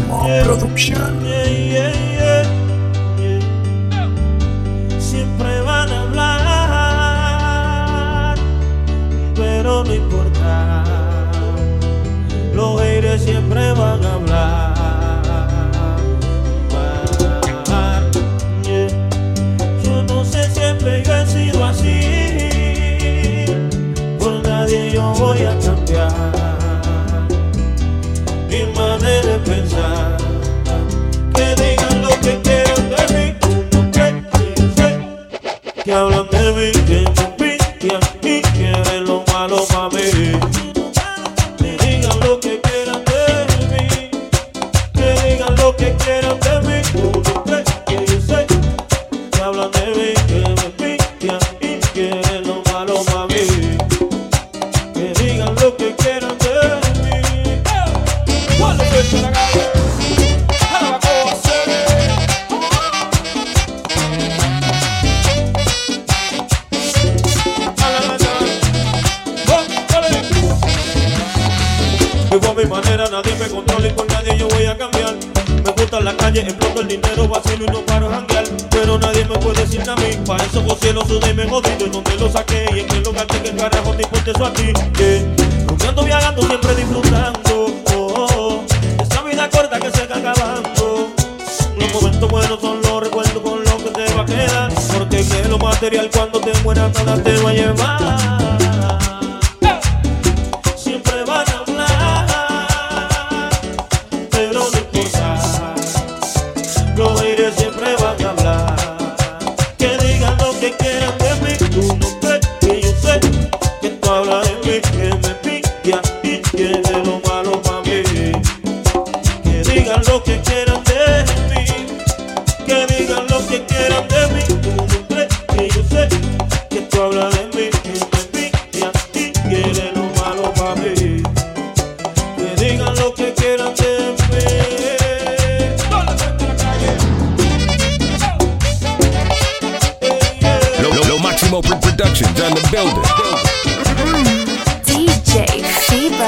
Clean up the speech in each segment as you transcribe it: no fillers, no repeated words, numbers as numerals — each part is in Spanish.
Máximo Producción. Siempre van a hablar, pero no importa. Los haters siempre van a hablar. Yo no sé, siempre yo he sido así. Por nadie yo voy a cambiar mi manera de pensar. Que digan lo que quieran de mí, que hablan de mí, que me envidian y quieren lo malo para mí. Que digan lo que quieran de mí, que digan lo que quieran de mí. Tú no crees que yo sé que hablan de mí, que me envidian y quieren lo malo para mí. Que digan lo que quieran de mí. ¿Cuál es el la calle? Vivo a mi manera, nadie me controla y por nadie yo voy a cambiar. Me gusta la calle, exploto el dinero, vacilo y no paro a janguear. Pero nadie me puede decir a mí, pa' eso gocé lo sudé y me jodido. En donde lo saqué y en qué lugar te que carajo te importa eso a ti. Rumbeando, viajando, siempre disfrutando. Esa vida corta que se está acabando. Los momentos buenos son los recuerdos con los que te va a quedar. Porque que lo material cuando te mueras nada te va a llevar. Siempre van a hablar, pero no importa. Los haters siempre van a hablar. Que digan lo que quieran de mí. Tú no crees que yo sé que tú hablas de mí, que me envidia y quiere lo malo para mí. Que digan lo que quieran de mí, que digan lo que quieran de mí. Tú no crees que yo sé que tú hablas de mí, que me envidia y quiere lo malo para mí. Que digan lo que quieran de mí. Lo Máximo Productions on the building. DJ Fibo.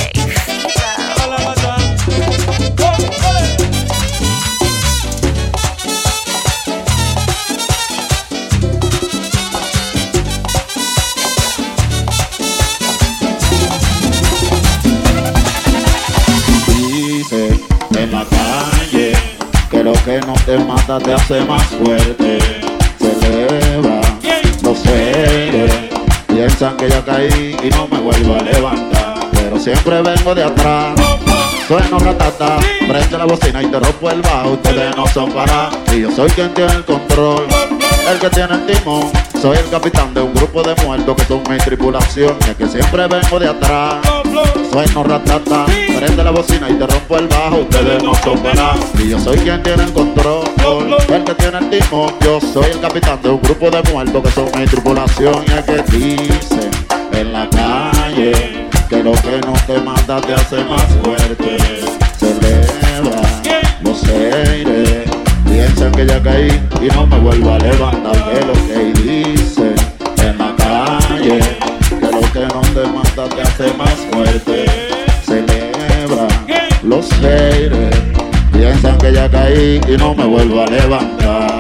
Dice en la calle que lo que no te mata te hace más fuerte. Se eleva, no sé, piensan que ya caí y no me vuelvo a levantar. Pero siempre vengo de atrás, sueno ratata, prende la bocina y te rompo el bajo. Ustedes no son para, y yo soy quien tiene el control, el que tiene el timón. Soy el capitán de un grupo de muertos que son mi tripulación. Y es que siempre vengo de atrás, sueno ratata, prende la bocina y te rompo el bajo. Ustedes no son para, y yo soy quien tiene el control, el que tiene el timón. Yo soy el capitán de un grupo de muertos que son mi tripulación. Y es que dicen en la calle que lo que no te mata te hace más fuerte. Se eleva, no sé, piensan que ya caí y no me vuelvo a levantar. Que lo que dicen en la calle que lo que no te mata te hace más fuerte. Celebra los haters, piensan que ya caí y no me vuelvo a levantar.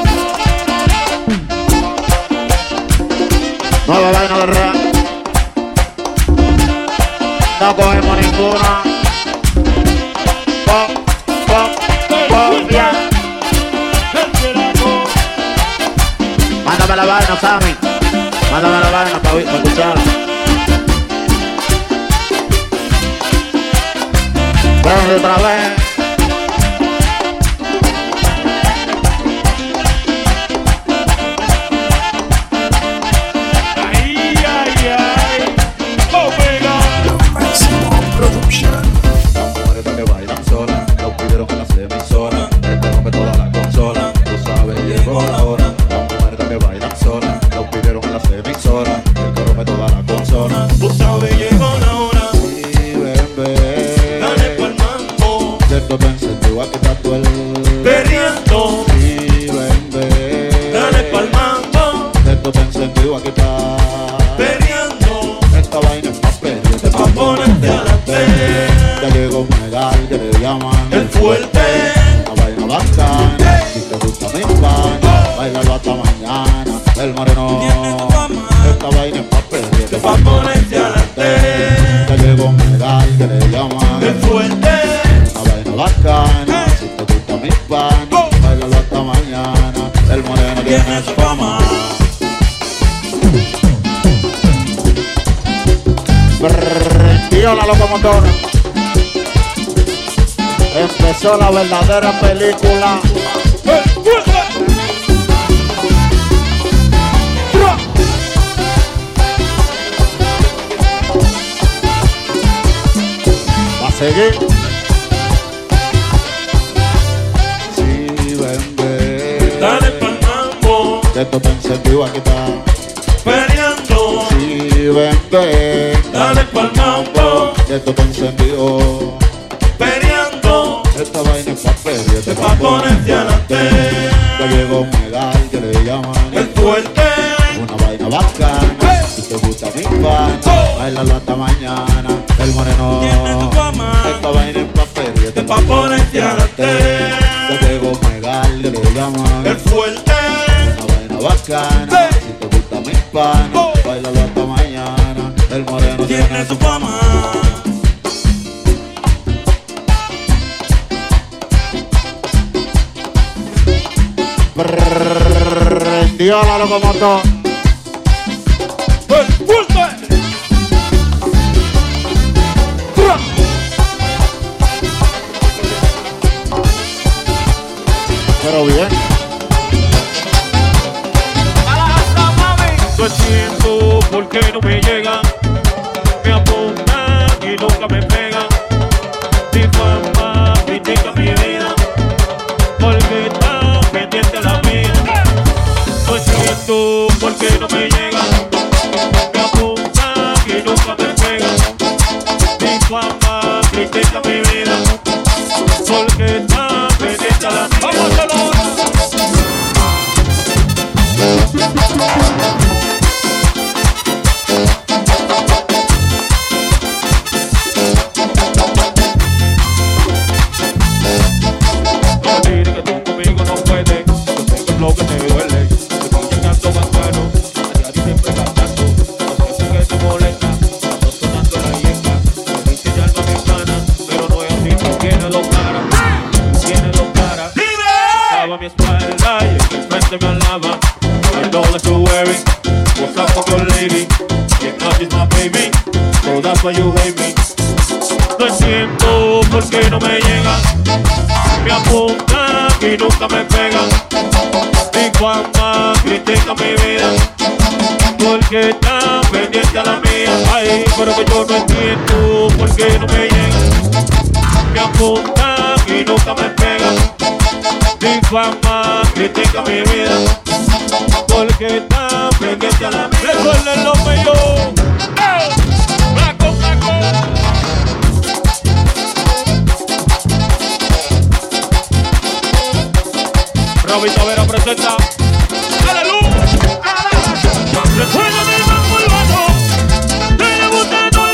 Nueva vaina de rap, no cogemos ninguna. Pop, pop, pop, yeah. Mándame la vaina, Sammy. Mándame la vaina para escuchar. Prende otra vez. Lo Máximo Producción. Las mujeres que bailan solas, lo pidieron en las emisoras. Este rompe toda la consola, tú sabes, llegó la hora. Las mujeres que bailan solas, lo pidieron en las emisoras. Este rompe toda la consola, Tú sabes, llegó la hora. sí, bebé. Dale pa'l mambo, Cierto pensé, tú aquí está tú el perreando. sí, bebé. Dale pa'l mambo, Cierto pensé, tú aquí está perreando. esta vaina es más perdiente Pa' ponerte a la Ya llegó Megal, que le llaman El fuerte. Una vaina bacana, si te gusta mi pan, bailalo hasta mañana. El moreno, esta vaina es papel, Que pa' ponerte adelante. ya llegó Megal que le llaman. Es fuerte. Una vaina bacana, si te gusta mi pan, bailalo hasta mañana. El moreno tiene su fama. Tío, la locomotora. Empezó la verdadera película. Va a seguir. Sí, ven. Dale pa'l mambo. Que esto te incentiva aquí está. Peleando. Sí, ven. Dale pa'l mambo. Que esto te encendió. Peleando. Esta vaina es papel y este Pa' ponerte adelante. Ya llegó Megal que le llaman. Es fuerte. Una vaina bacana, si te gusta mi pan, bailalo hasta mañana. El moreno, esta vaina es papel y este Pa' ponerte adelante. Ya llegó Megal que le llaman. Es fuerte. Una vaina bacana, si te gusta mi pan, bailalo hasta mañana. El moreno tiene su fama. Prendió la locomotora. Es fuerte. Pero bien. No entiendo por qué no me llega. Me apunta y nunca me pega. Mi fama critica mi vida porque está pendiente a la mía. No entiendo por qué no me llega. Me apunta y nunca me pega. Mi fama critica mi vida porque está pendiente a la mía. ¡Vamos a hacerlo! Lo que te duele, estoy llegando más claro, a diario siempre cantando, no sé por qué te molesta, ando sonando la yeca, me dice ya alma mi pana, pero no es así, tú tienes dos caras, estaba a mi espalda y en mi frente me alaba, I know that you're wearing, what's up with your lady, if not she's my baby, so that's why you hate me, no entiendo por qué no me llega, me apunta y nunca me pega. Mi fama critica mi vida porque está pendiente a la mía. Ay, pero que yo no entiendo por qué no me llega. Me apunta y nunca me pega. Mi fama critica mi vida porque está pendiente a la mía. Recuerden lo mío. Blanco, blanco. Robito Vera presenta ¡Aleluya! Recuerda del mambo urbano ¡Que le gusta todo!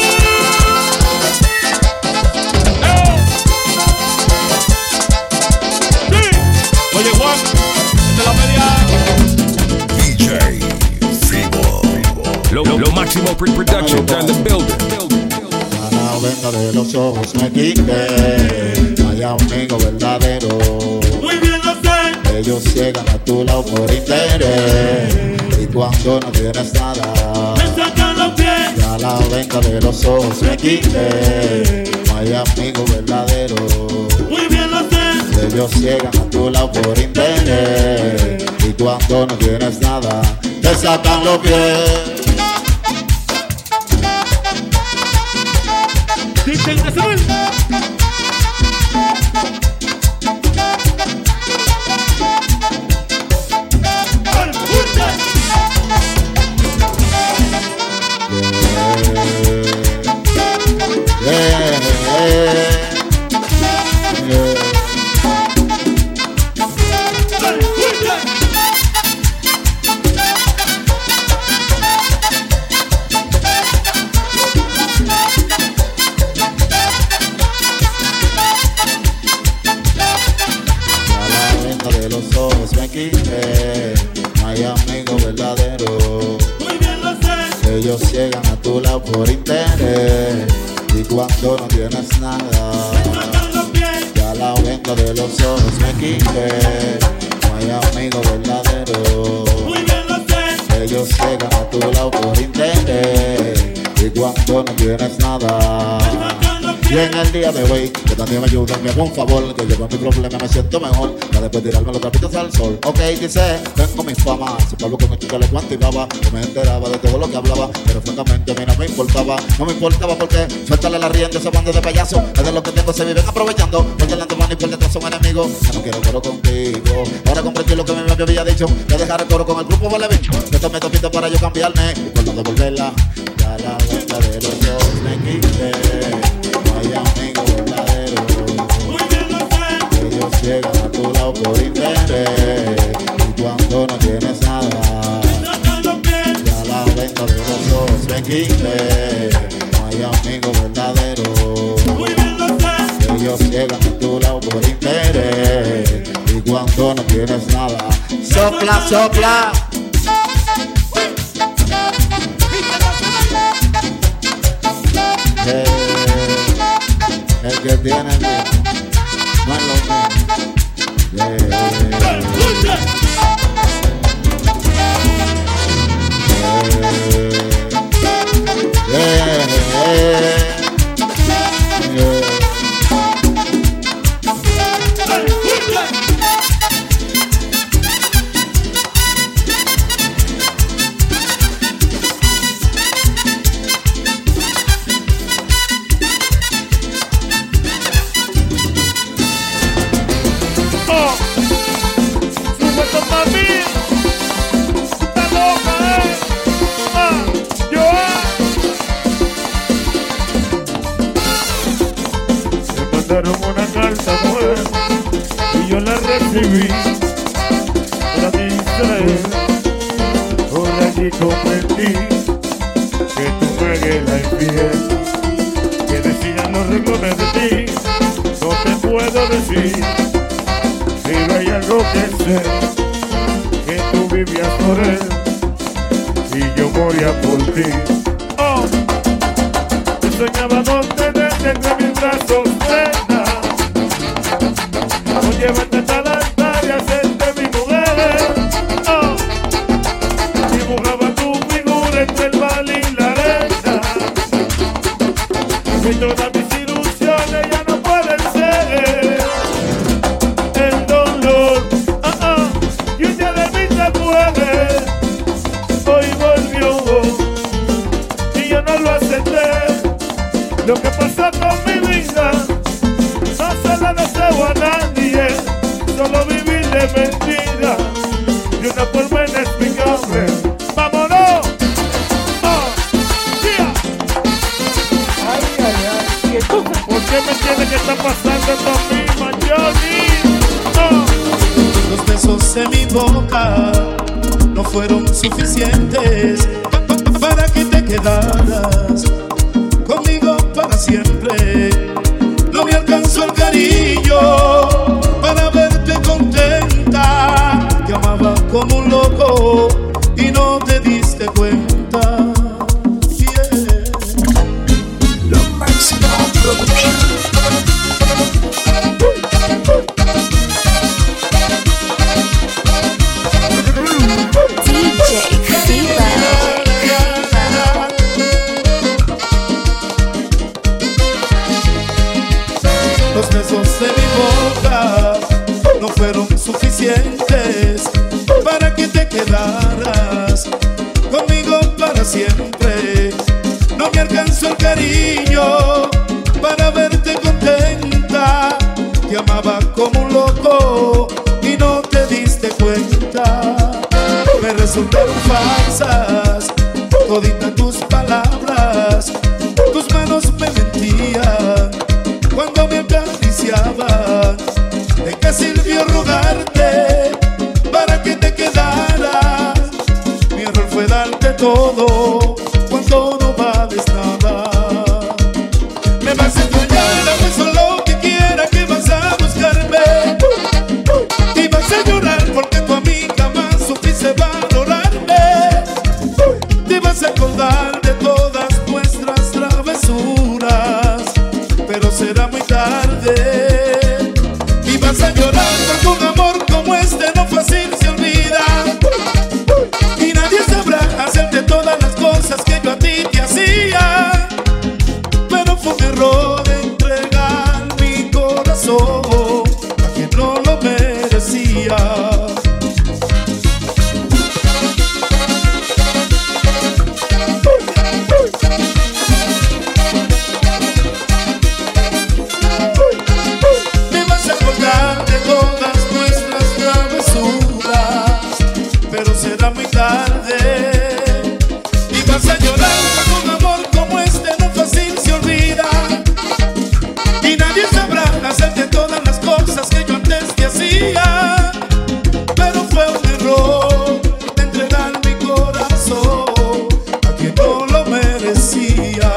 ¡Sí! Oye Juan, esta es la media. DJ Freebo. Lo Máximo Productions on the building. A la venta de los ojos me quité. Hay amigo verdadero. Muy bien lo sé. Ellos llegan a tu lado por interés. Y cuando no tienes nada, Me sacan los pies. y a la venta de los ojos me quité. No hay amigo verdadero. Muy bien lo sé. Ellos llegan a tu lado por interés. Y cuando no tienes nada, te sacan los pies. Dicen que se ven. quité. No hay amigo verdadero. Muy bien lo sé. Ellos llegan a tu lado por interés. Y cuando no tienes nada, Sacan los pies. ya la venda de los ojos me quité. No hay amigo verdadero. Muy bien lo sé. Ellos llegan a tu lado por interés. Y cuando no tienes nada, Sacan los y en pies. el día de hoy, que también me ayuden, me hago un favor, que yo con mi problema me siento mejor. Ya después de tirarme los trapitos al sol. Ok, dice, tengo mi fama. Si Pablo con el chico le cuantificaba, yo me enteraba de todo lo que hablaba. Pero francamente a mí no me importaba. No me importaba porque suéltale la rienda a ese bando de payasos. Es de lo que tengo, se viven aprovechando. Por delante van y por detrás son enemigos. Ya no quiero coro contigo. Ahora comprendí lo que mi mami había dicho. Que dejar el coro con el grupo vale bicho. Que tome topito para yo cambiarme. Y por no devolverla, ya la venta de los dos me quité. No hay amigo verdadero. Muy bien lo sé. Ellos llegan a tu lado por interés. Y cuando no tienes nada, Sacan los pies. ya la venta de los ojos me quité. No hay amigo verdadero. Muy bien lo sé. Ellos llegan a tu lado por interés. Y cuando no tienes nada, sopla, sopla. El que tiene el bien, no es lo mismo. Escucha. Escucha. Oh, súbete mami, está loca, yo. Me mandaron una carta, mujer, y yo la recibí. La dice, por allí comprendí que tú me eres la infiel, que decían los renglones de ti, no te puedo decir. Pero hay algo que sé, que tú vivías por él y yo moría por ti. Oh, yo soñaba no tenerte entre mis brazos, nena. No llevarte hasta la altar y hacerte mi mujer. Oh, dibujaba tu figura entre el mal y la arena. Y todas mis ilusiones ya no pueden ser. El dolor, y un día de mí se puede. Hoy volvió y yo no lo acepté. Lo que pasó con mi vida no se lo deseo a nadie. Solo vivir de mentira de una forma inexplicable. ¡Vámonos! ¡Oh! ¡Yeah! Ay, ay, ay. ¿Y entonces? ¿Por qué me entiendes que está pasando conmigo, Johnny? ¡Oh! Los besos en mi boca no fueron suficientes para que te quedaras conmigo para siempre. No me alcanzó el cariño para verte contenta. Te amaba como un loco y no te diste cuenta. Yeah. La máxima producción. DJ Fever. Los besos de mi boca no fueron suficientes para que te quedaras conmigo para siempre. No me alcanzó el cariño para verte contenta. Te amaba como un loco y no te diste cuenta. Me resultaron falsas toditas tus palabras. Tus manos me mentían cuando me acariciaban. ¿De qué sirvió rogarte para que te quedaras? Mi error fue darte todo cuando no vales nada. Me vas a extrañar, eso es lo que quiera, que vas a buscarme y vas a llorar porque tu amigo quería, pero fue un error de entregar mi corazón a quien no lo merecía.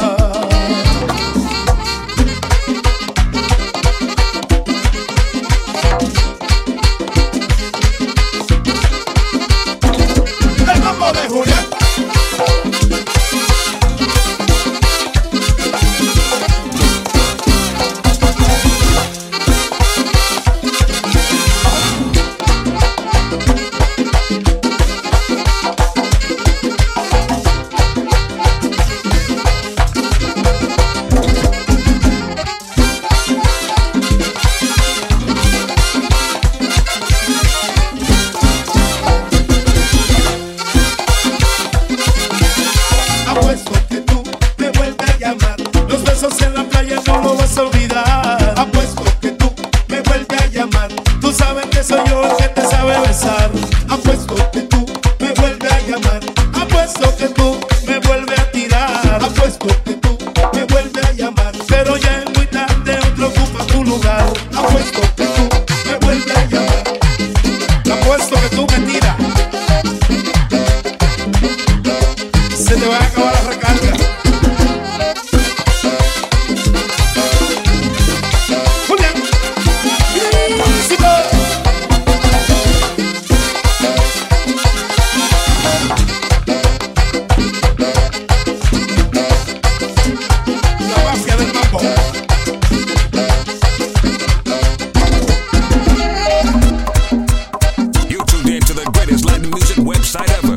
El mambo de Julián. Apuesto que tú me vuelves a llamar. Los besos en la playa no lo vas a olvidar. Apuesto que tú me vuelves a llamar. Tú sabes que soy yo el que te sabe besar. Apuesto que tú me vuelves a llamar. Apuesto que tú me vuelves a tirar. Apuesto que tú me vuelves a llamar. Pero ya es muy tarde, otro ocupa tu lugar. Apuesto que tú me vuelves a llamar. Apuesto que tú me tiras. Se te va a acabar la recarga. Julián, buenísimo. La mafia del mambo. You tuned in to the greatest Latin music website ever.